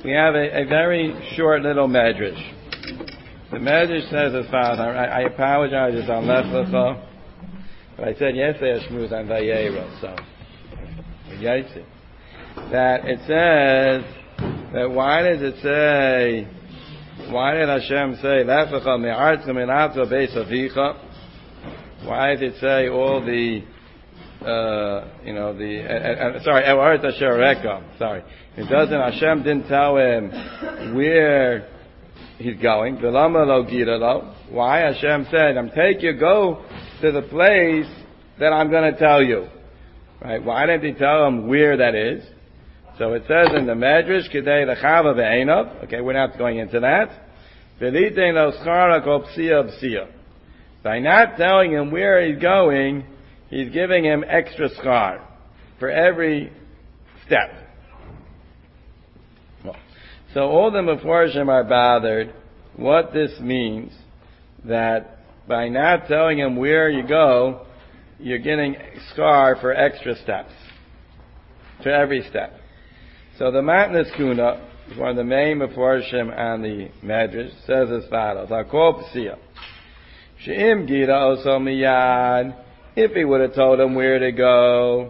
we have a very short little medrash. The medrash says as follows. I apologize, it's on Lech Lecha, but I said yesterday a shmuz on Vayera, so that it says that why did Hashem say Lech Lecha me'artza me'natza beis avicha? Why did it say all the Evaret Asher Reka. Sorry. It doesn't, Hashem didn't tell him where he's going. V'lama lo gira lo. Why? Hashem said, go to the place that I'm going to tell you. Right? Why didn't he tell him where that is? So it says in the Medrash, K'dei l'chava ve'einav. Okay, we're not going into that. V'litein lo schara kol psiya b'siya. By not telling him where he's going, he's giving him extra schar for every step. So all the Meforshim are bothered what this means, that by not telling him where you go, you're getting schar for extra steps, for every step. So the Matnas Kuna, one of the main Meforshim on the Medrash, says as follows, Hakol P'siyah, She'im Gira Oso Miyad, if he would have told him where to go,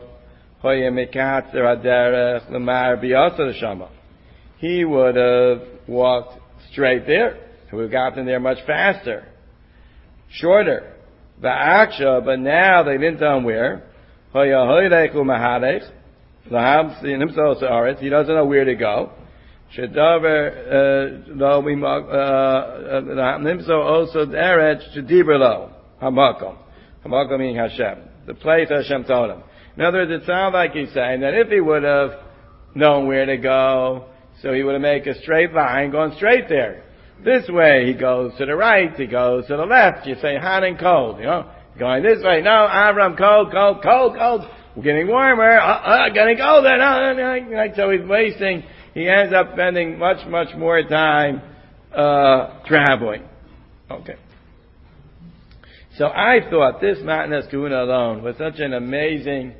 he would have walked straight there. He would have gotten there much faster, shorter. But now they didn't tell him where. He doesn't know where to go. Hamakom meaning Hashem. The place Hashem told him. In other words, it sounds like he's saying that if he would have known where to go, so he would have made a straight line going straight there. This way he goes to the right, he goes to the left. You say hot and cold, going this way. No, Avram, cold. We're getting warmer, getting colder. No. So he's wasting. He ends up spending much more time traveling. Okay. So I thought this Matnas Kuna alone was such an amazing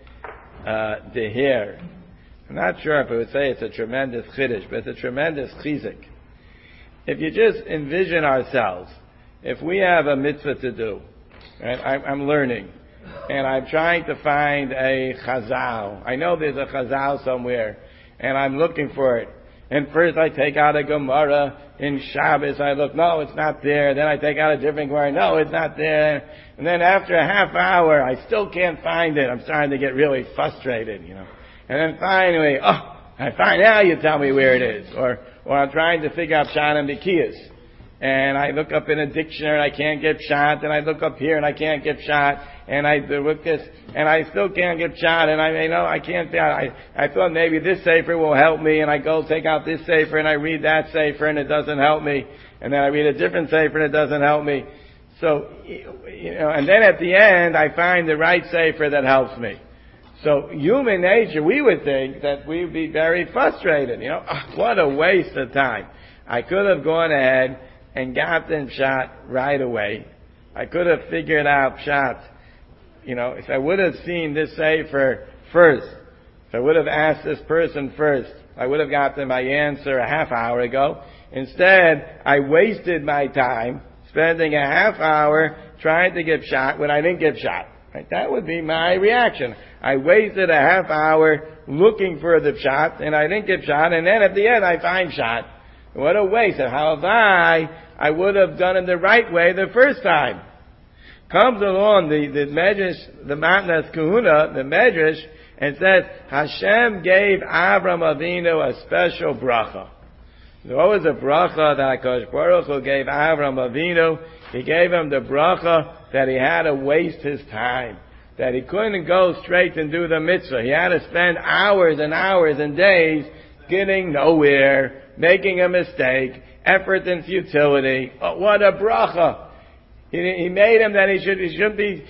dehir. I'm not sure if I would say it's a tremendous chiddush, but it's a tremendous chizik. If you just envision ourselves, if we have a mitzvah to do, right? I'm learning, and I'm trying to find a chazal. I know there's a chazal somewhere, and I'm looking for it. And first I take out a Gemara in Shabbos. I look, no, it's not there. Then I take out a different Gemara. No, it's not there. And then after a half hour, I still can't find it. I'm starting to get really frustrated, And then finally, I find out you tell me where it is. Or I'm trying to figure out Pshat and Bikiyas. And I look up in a dictionary, I can't get Pshat. And I look up here and I can't get Pshat. And I look this, and I still can't get Pshat. And I can't. I thought maybe this sefer will help me. And I go take out this sefer and I read that sefer and it doesn't help me. And then I read a different sefer and it doesn't help me. So, and then at the end I find the right sefer that helps me. So human nature, we would think that we would be very frustrated. What a waste of time. I could have gone ahead and gotten Pshat right away. I could have figured out Pshat. If I would have seen this sefer first, if I would have asked this person first, I would have gotten my answer a half hour ago. Instead, I wasted my time spending a half hour trying to get Pshat when I didn't get Pshat. Right? That would be my reaction. I wasted a half hour looking for the Pshat, and I didn't get Pshat, and then at the end I find Pshat. What a waste. How I would have done it the right way the first time. Comes along the Medrash, the Matnas Kuna, the Medrash, and says, Hashem gave Avram Avinu a special bracha. There was a bracha that HaKadosh Baruch Hu gave Avram Avinu. He gave him the bracha that he had to waste his time. That he couldn't go straight and do the mitzvah. He had to spend hours and hours and days getting nowhere, making a mistake, effort and futility. Oh, what a bracha! He made him that he should be,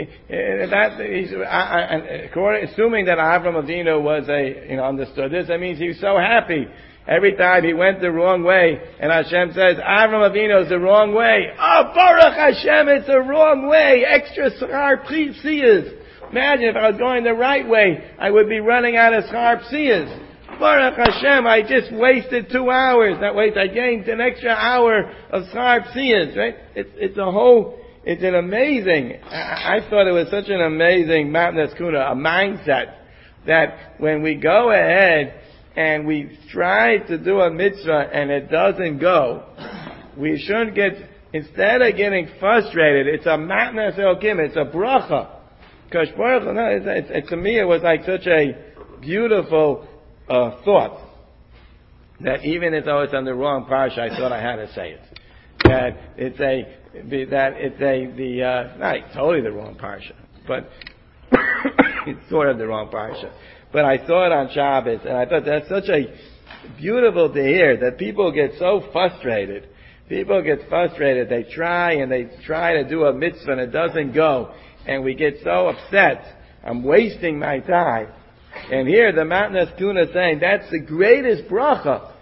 assuming that Avram Avinu was understood this, that means he was so happy. Every time he went the wrong way, and Hashem says, Avram Avinu is the wrong way. Oh, Baruch Hashem, it's the wrong way. Extra schar psiyas. Imagine if I was going the right way, I would be running out of schar psiyas. Baruch Hashem, I just wasted 2 hours. That way I gained an extra hour of Schar Psiyas, right? It's an amazing, I thought it was such an amazing Matnas Kuna, a mindset, that when we go ahead and we try to do a mitzvah and it doesn't go, we shouldn't instead of getting frustrated, it's a Matnas Elokim, it's a bracha. Because to me it was like such a beautiful thought that even though it's on the wrong parsha, I thought I had to say it. That it's not totally the wrong parsha, but it's sort of the wrong parsha. But I saw it on Shabbos, and I thought that's such a beautiful to hear that people get so frustrated. People get frustrated. They try to do a mitzvah and it doesn't go, and we get so upset. I'm wasting my time. And here the Matnas Kuna is saying that's the greatest bracha.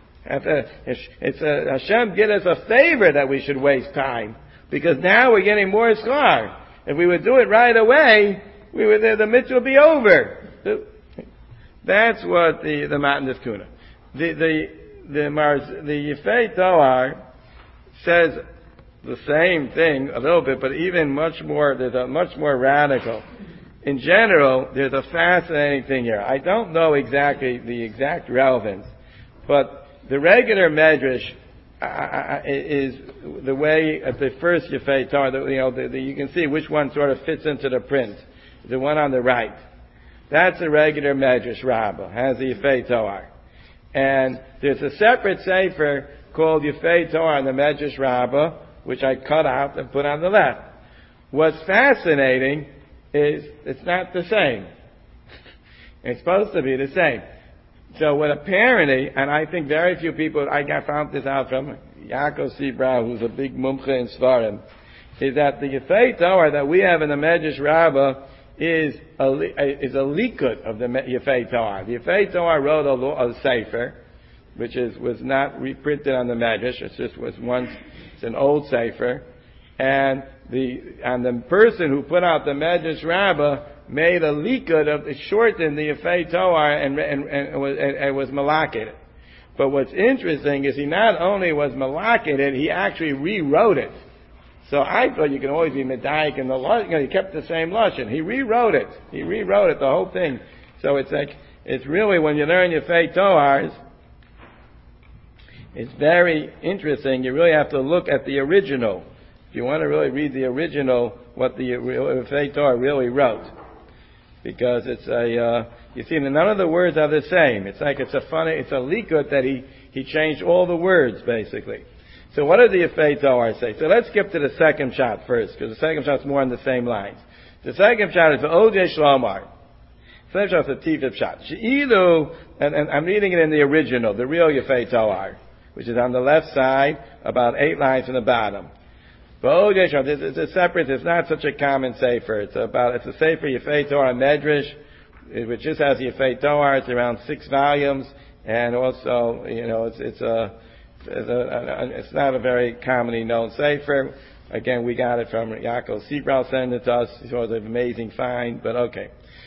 Hashem did us a favor that we should waste time, because now we're getting more schar. If we would do it right away, the mitzvah would be over. That's what the Matnas Kuna. The Yefei Tohar says the same thing a little bit, but even much more. There's a much more radical. In general, there's a fascinating thing here. I don't know exactly the exact relevance, but the regular medrash is the way at the first Yefei Tohar. You can see which one sort of fits into the print. The one on the right. That's a regular medrash rabbah, has the Yefei Tohar. And there's a separate sefer called Yefei Tohar in the medrash rabbah, which I cut out and put on the left. What's fascinating is it's not the same. It's supposed to be the same. So what apparently, and I think very few people, found this out from Yaakov Sibra, who's a big mumche in Svarim, is that the Yefei Tohar that we have in the Medrash Rabbah is a likut of the Yefei Tohar. The Yefei Tohar wrote a sefer, which was not reprinted on the Medrash. It's an old sefer, and the person who put out the Medrash Rabbah made a likut of the shortened the Yefei Tohar and was malakit. But what's interesting is he not only was malakit, he actually rewrote it. So I thought you can always be medayik in the lashon. He kept the same lashon. He rewrote it. The whole thing. So it's really, when you learn Yefei Tohars, it's very interesting. You really have to look at the original. If you want to really read the original, what the Yefei Tohar really wrote. Because you see, none of the words are the same. It's a likut that he changed all the words, basically. So what did the Yefei Tohar say? So let's skip to the second shot first, because the second shot's more on the same lines. The second shot is the Ojei Shlomar. The second shot is the Tifib shot. She'ilu, and I'm reading it in the original, the real Yefei Tohar, which is on the left side, about 8 lines from the bottom. But Ojei Shlomar, it's separate, it's not such a common sefer. It's a sefer Yefei Tohar Medrash, which just has Yefei Tohar. It's around 6 volumes, and also, it's not a very commonly known sefer. Again, we got it from Yaakov Sibral, sent it to us. It was an amazing find, but okay.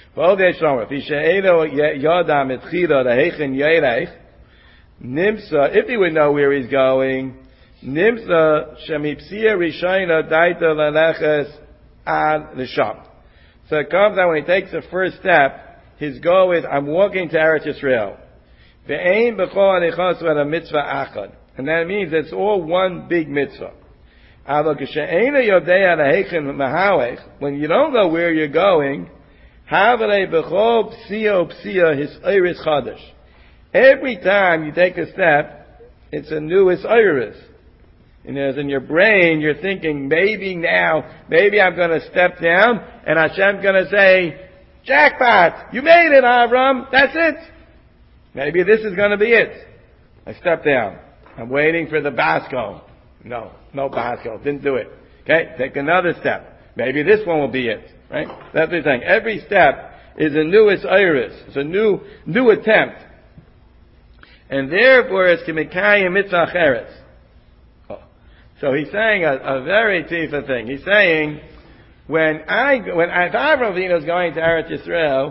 If he would know where he's going, Nimsa Shemipsia Rishayna Daita Laleches Ad Lisham. So it comes out when he takes the first step, his goal is, I'm walking to Eretz Yisrael. Ve'ein b'chol anichos v'ada mitzvah achad. And that means it's all one big mitzvah. When you don't know where you're going, every time you take a step, it's a new iris. And as in your brain, you're thinking, maybe I'm going to step down, and Hashem's going to say, jackpot! You made it, Avram! That's it! Maybe this is going to be it. I step down. I'm waiting for the Basco. No Basco. Didn't do it. Okay? Take another step. Maybe this one will be it. Right? That's the thing. Every step is a newest iris. It's a new attempt. And therefore it's Kimikayim Mitzvah Cheretz. So he's saying a very tifa thing. He's saying, if Avraham Avinu is going to Eretz Yisrael,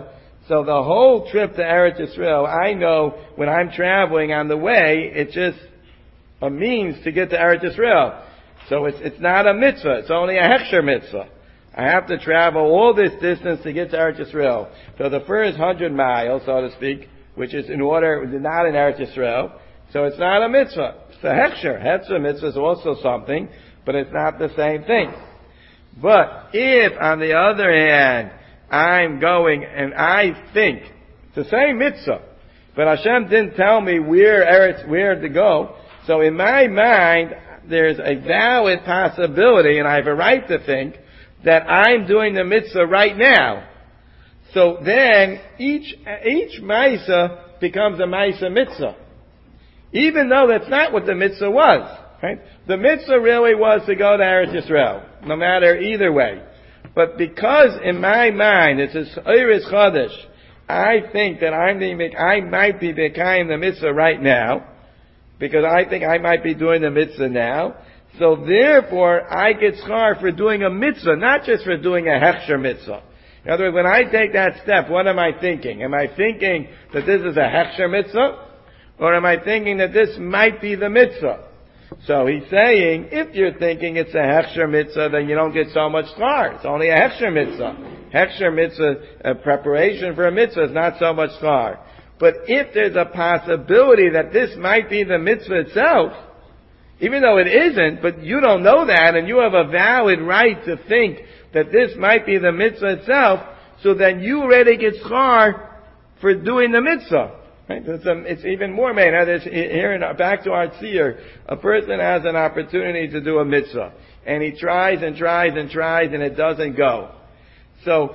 So the whole trip to Eretz Yisrael, I know when I'm traveling on the way, it's just a means to get to Eretz Yisrael. So it's not a mitzvah, it's only a hechsher mitzvah. I have to travel all this distance to get to Eretz Yisrael. So the first 100 miles, so to speak, which is in order, not in Eretz Yisrael, so it's not a mitzvah. It's a hechsher. Hechsher mitzvah is also something, but it's not the same thing. But if, on the other hand, I'm going and I think it's the same mitzvah, but Hashem didn't tell me where to go. So in my mind, there's a valid possibility, and I have a right to think that I'm doing the mitzvah right now. So then each Maisa becomes a Maisa mitzvah, even though that's not what the mitzvah was. Right? The mitzvah really was to go to Eretz Yisrael, no matter either way. But because in my mind it's a Eiris Chodesh, I think that I might be becoming the mitzvah right now, because I think I might be doing the mitzvah now. So therefore, I get schar for doing a mitzvah, not just for doing a hechsher mitzvah. In other words, when I take that step, what am I thinking? Am I thinking that this is a hechsher mitzvah? Or am I thinking that this might be the mitzvah? So he's saying, if you're thinking it's a hechsher mitzvah, then you don't get so much schar. It's only a hechsher mitzvah. Hechsher mitzvah, a preparation for a mitzvah is not so much schar. But if there's a possibility that this might be the mitzvah itself, even though it isn't, but you don't know that, and you have a valid right to think that this might be the mitzvah itself, so then you already get schar for doing the mitzvah. Right? It's even more made. Back to our tzir, a person has an opportunity to do a mitzvah, and he tries and tries and tries, and it doesn't go. So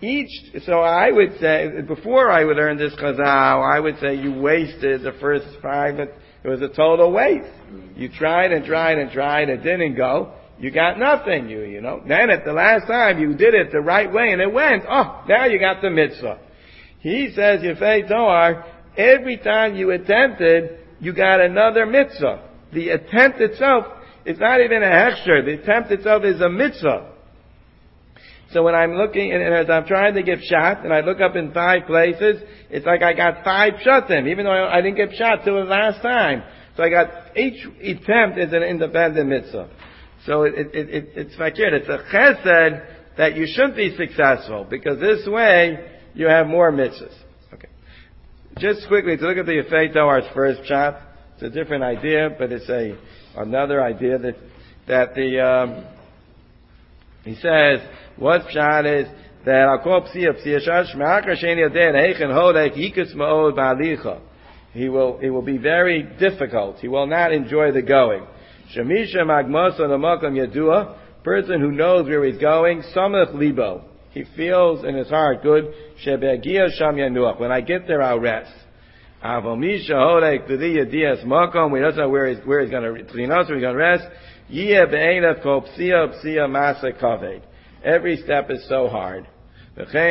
I would say, before I would learn this chazal, I would say you wasted the first 5. It was a total waste. You tried and tried and tried, it didn't go. You got nothing, you know. Then at the last time you did it the right way and it went. Oh, now you got the mitzvah. He says, Yefei Toar, every time you attempted, you got another mitzvah. The attempt itself is not even a hechsher. The attempt itself is a mitzvah. So when I'm looking, and as I'm trying to give shot, and I look up in 5 places, it's like I got 5 shatim, even though I didn't get shot till the last time. So I got, each attempt is an independent mitzvah. So it's fakir. It's a chesed that you shouldn't be successful, because this way you have more mitzvahs. Okay. Just quickly, to look at the Yefei Toar's first shot, it's a different idea, but it's another idea that he says, what shot is that I'll call he will be very difficult. He will not enjoy the going. Shamisha magmosa l'makom yadua, person who knows where he's going, samach libo. He feels in his heart good. Shebegia sham yanuach. When I get there, I'll rest. Avomisha hodek b'li yadias makom. We don't know where he's going to clean us. Where he's going to rest. Yeh be'enav kol psia masa kaved. Every step is so hard. So his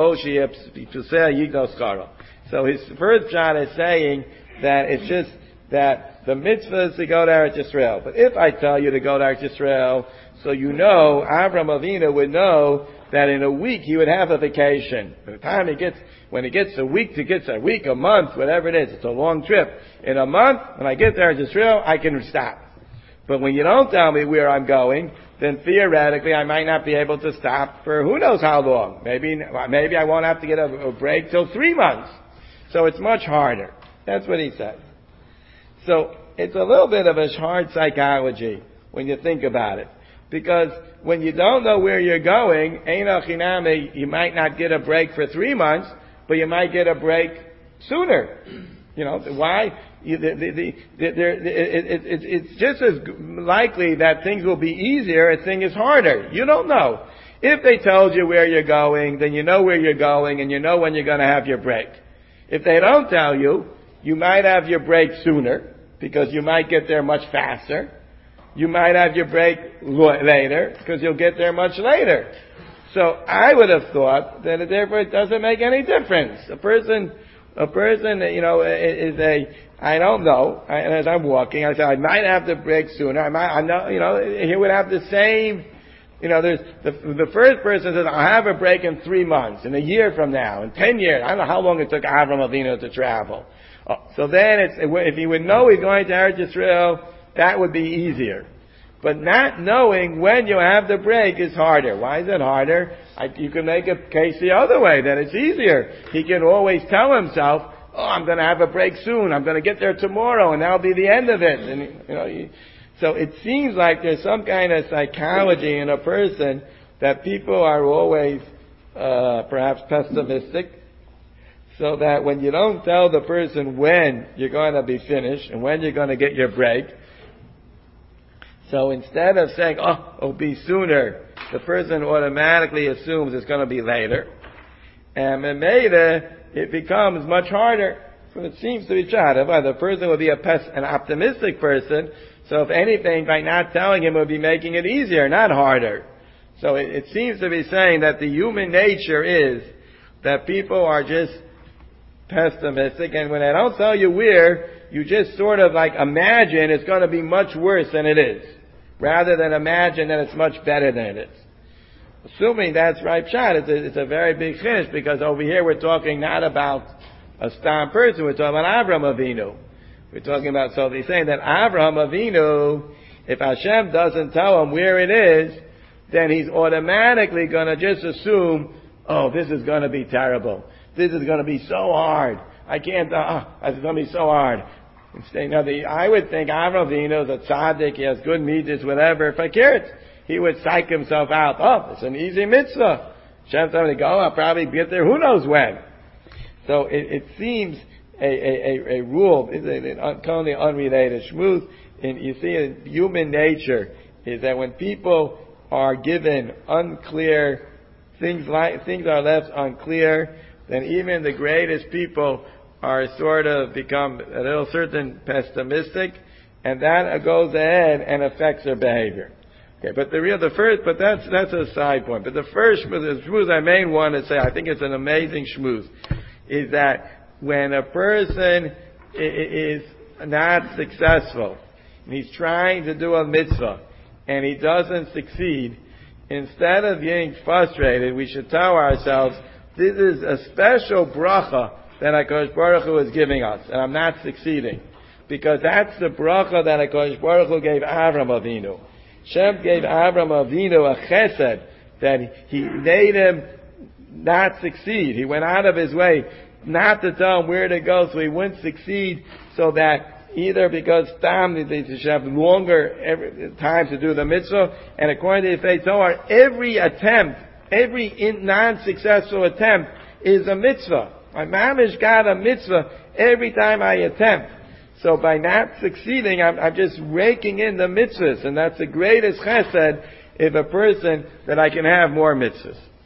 first shot is saying that it's just that the mitzvah is to go to Eretz Yisrael. But if I tell you to go to Eretz Yisrael, so you know, Avraham Avinu would know that in a week he would have a vacation. By the time when he gets a week, a month, whatever it is, it's a long trip. In a month, when I get to Eretz Yisrael, I can stop. But when you don't tell me where I'm going, then theoretically I might not be able to stop for who knows how long. Maybe I won't have to get a break till 3 months. So it's much harder. That's what he says. So it's a little bit of a hard psychology when you think about it. Because when you don't know where you're going, Eino Chiname, you might not get a break for 3 months, but you might get a break sooner. You know, why? It's just as likely that things will be easier as things is harder. You don't know. If they told you where you're going, then you know where you're going and you know when you're going to have your break. If they don't tell you, you might have your break sooner because you might get there much faster. You might have your break later because you'll get there much later. So I would have thought that therefore it doesn't make any difference. A person, I don't know. And as I'm walking, I say I might have the break sooner. He would have the There's the first person says, I'll have a break in 3 months, in a year from now, in 10 years. I don't know how long it took Avram Avinu to travel. So then if he would know he's going to Eretz Yisrael, that would be easier. But not knowing when you have the break is harder. Why is it harder? You can make a case the other way, that it's easier. He can always tell himself, I'm going to have a break soon. I'm going to get there tomorrow, and that'll be the end of it. And so it seems like there's some kind of psychology in a person that people are always perhaps pessimistic, so that when you don't tell the person when you're going to be finished and when you're going to get your break, so instead of saying, it'll be sooner, the person automatically assumes it's going to be later. And later, it becomes much harder. So it seems to be true. The person would be an optimistic person, so if anything, by not telling him, it would be making it easier, not harder. So it seems to be saying that the human nature is that people are just pessimistic, and when they don't tell you where, you just sort of imagine it's going to be much worse than it is, rather than imagine that it's much better than it is. Assuming that's right shot, it's a very big finish, because over here we're talking not about a stam person, we're talking about Avraham Avinu. We're talking about, so he's saying that Avraham Avinu, if Hashem doesn't tell him where it is, then he's automatically going to just assume, this is going to be terrible. This is going to be so hard. I can't, it's going to be so hard. I would think Avraham Avinu is a tzaddik, he has good mitzvahs, whatever. If I cared, he would psych himself out. It's an easy mitzvah. Hashem told me to go, I'll probably get there who knows when. So it seems a rule, it's a totally unrelated shmooth. And you see, in human nature is that when people are given unclear things are left unclear, then even the greatest people are sort of become a little certain pessimistic, and that goes ahead and affects their behavior. Okay, but that's a side point. But the first shmooze I may want to say, I think it's an amazing shmooze, is that when a person is not successful, and he's trying to do a mitzvah, and he doesn't succeed, instead of getting frustrated, we should tell ourselves, this is a special bracha that HaKadosh Baruch Hu is giving us, and I'm not succeeding. Because that's the bracha that HaKadosh Baruch Hu gave Avram Avinu. Shem gave Avram Avinu a chesed, that he made him not succeed. He went out of his way not to tell him where to go so he wouldn't succeed, so that either because they should have longer time to do the mitzvah, and according to the Faith Zohar, every non-successful attempt is a mitzvah. My mamish got a mitzvah every time I attempt. So by not succeeding, I'm just raking in the mitzvahs, and that's the greatest chesed if a person that I can have more mitzvahs.